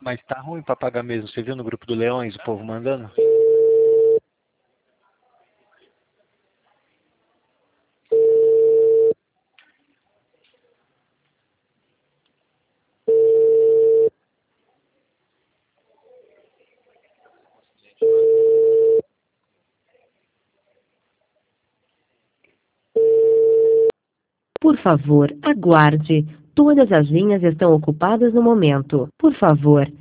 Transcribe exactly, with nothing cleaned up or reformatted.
Mas tá ruim pra pagar mesmo. Você viu no grupo do Leões o povo mandando? Por favor, aguarde. Todas as linhas estão ocupadas no momento. Por favor,